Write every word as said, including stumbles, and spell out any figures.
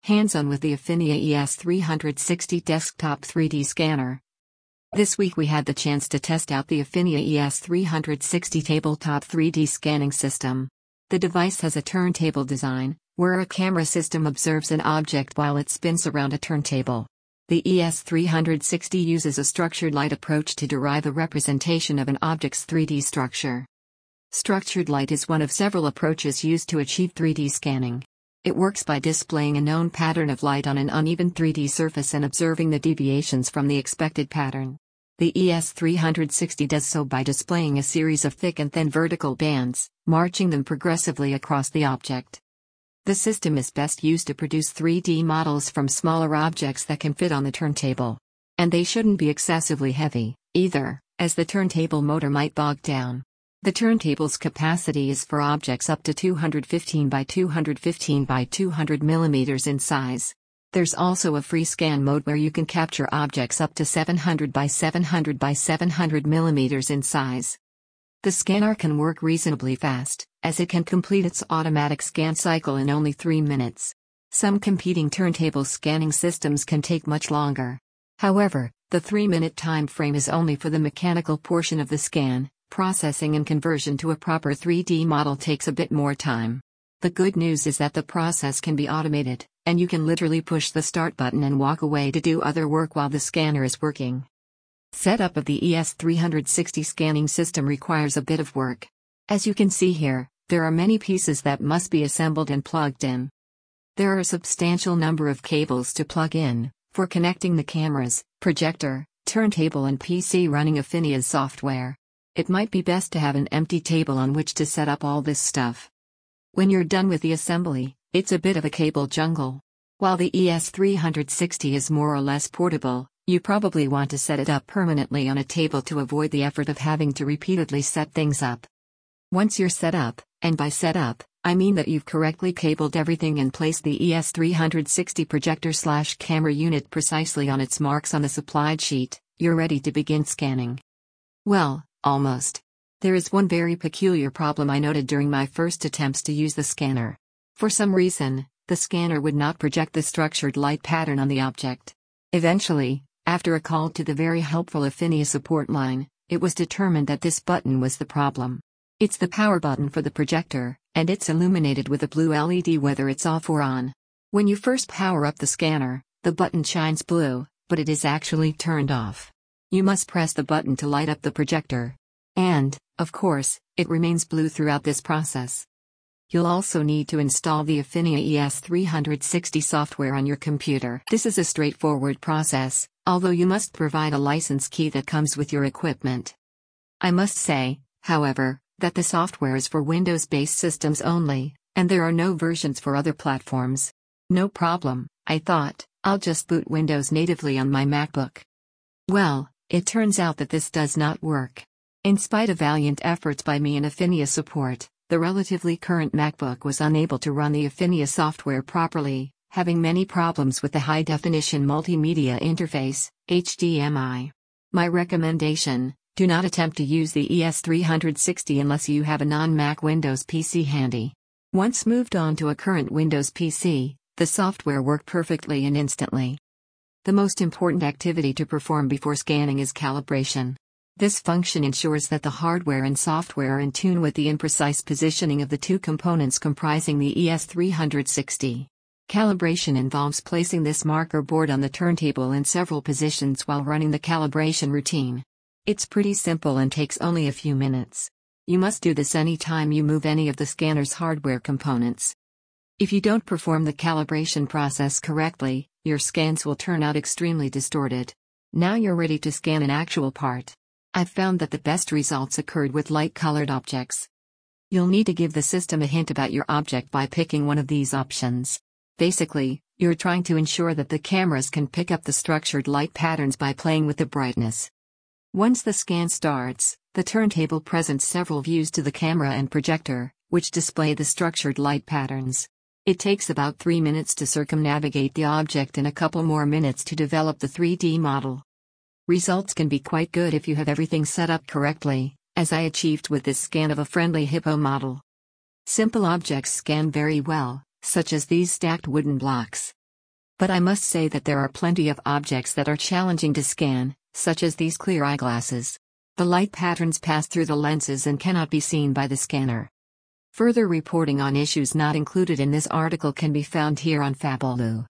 Hands-on with the Affinia E S three sixty Desktop three D Scanner. This week we had the chance to test out the Affinia E S three sixty Tabletop three D Scanning System. The device has a turntable design, where a camera system observes an object while it spins around a turntable. The E S three sixty uses a structured light approach to derive a representation of an object's three D structure. Structured light is one of several approaches used to achieve three D scanning. It works by displaying a known pattern of light on an uneven three D surface and observing the deviations from the expected pattern. The E S three sixty does so by displaying a series of thick and thin vertical bands, marching them progressively across the object. The system is best used to produce three D models from smaller objects that can fit on the turntable. And they shouldn't be excessively heavy, either, as the turntable motor might bog down. The turntable's capacity is for objects up to two hundred fifteen by two hundred fifteen by two hundred millimeters in size. There's also a free scan mode where you can capture objects up to seven hundred by seven hundred by seven hundred millimeters in size. The scanner can work reasonably fast, as it can complete its automatic scan cycle in only three minutes. Some competing turntable scanning systems can take much longer. However, the three-minute time frame is only for the mechanical portion of the scan. Processing and conversion to a proper three D model takes a bit more time. The good news is that the process can be automated, and you can literally push the start button and walk away to do other work while the scanner is working. Setup of the E S three sixty scanning system requires a bit of work. As you can see here, there are many pieces that must be assembled and plugged in. There are a substantial number of cables to plug in, for connecting the cameras, projector, turntable and P C running Affinia's software. It might be best to have an empty table on which to set up all this stuff. When you're done with the assembly, it's a bit of a cable jungle. While the E S three sixty is more or less portable, you probably want to set it up permanently on a table to avoid the effort of having to repeatedly set things up. Once you're set up, and by set up, I mean that you've correctly cabled everything and placed the E S three sixty projector slash camera unit precisely on its marks on the supplied sheet, you're ready to begin scanning. Well, almost. There is one very peculiar problem I noted during my first attempts to use the scanner. For some reason, the scanner would not project the structured light pattern on the object. Eventually, after a call to the very helpful Affinia support line, it was determined that this button was the problem. It's the power button for the projector, and it's illuminated with a blue L E D whether it's off or on. When you first power up the scanner, the button shines blue, but it is actually turned off. You must press the button to light up the projector. And, of course, it remains blue throughout this process. You'll also need to install the Affinia E S three sixty software on your computer. This is a straightforward process, although you must provide a license key that comes with your equipment. I must say, however, that the software is for Windows-based systems only, and there are no versions for other platforms. No problem, I thought, I'll just boot Windows natively on my MacBook. Well, it turns out that this does not work. In spite of valiant efforts by me and Affinia support, the relatively current MacBook was unable to run the Affinia software properly, having many problems with the high-definition multimedia interface, H D M I. My recommendation: do not attempt to use the E S three sixty unless you have a non-Mac Windows P C handy. Once moved on to a current Windows P C, the software worked perfectly and instantly. The most important activity to perform before scanning is calibration. This function ensures that the hardware and software are in tune with the imprecise positioning of the two components comprising the E S three sixty. Calibration involves placing this marker board on the turntable in several positions while running the calibration routine. It's pretty simple and takes only a few minutes. You must do this anytime you move any of the scanner's hardware components. If you don't perform the calibration process correctly, your scans will turn out extremely distorted. Now you're ready to scan an actual part. I've found that the best results occurred with light-colored objects. You'll need to give the system a hint about your object by picking one of these options. Basically, you're trying to ensure that the cameras can pick up the structured light patterns by playing with the brightness. Once the scan starts, the turntable presents several views to the camera and projector, which display the structured light patterns. It takes about three minutes to circumnavigate the object and a couple more minutes to develop the three D model. Results can be quite good if you have everything set up correctly, as I achieved with this scan of a friendly hippo model. Simple objects scan very well, such as these stacked wooden blocks. But I must say that there are plenty of objects that are challenging to scan, such as these clear eyeglasses. The light patterns pass through the lenses and cannot be seen by the scanner. Further reporting on issues not included in this article can be found here on Fabolu.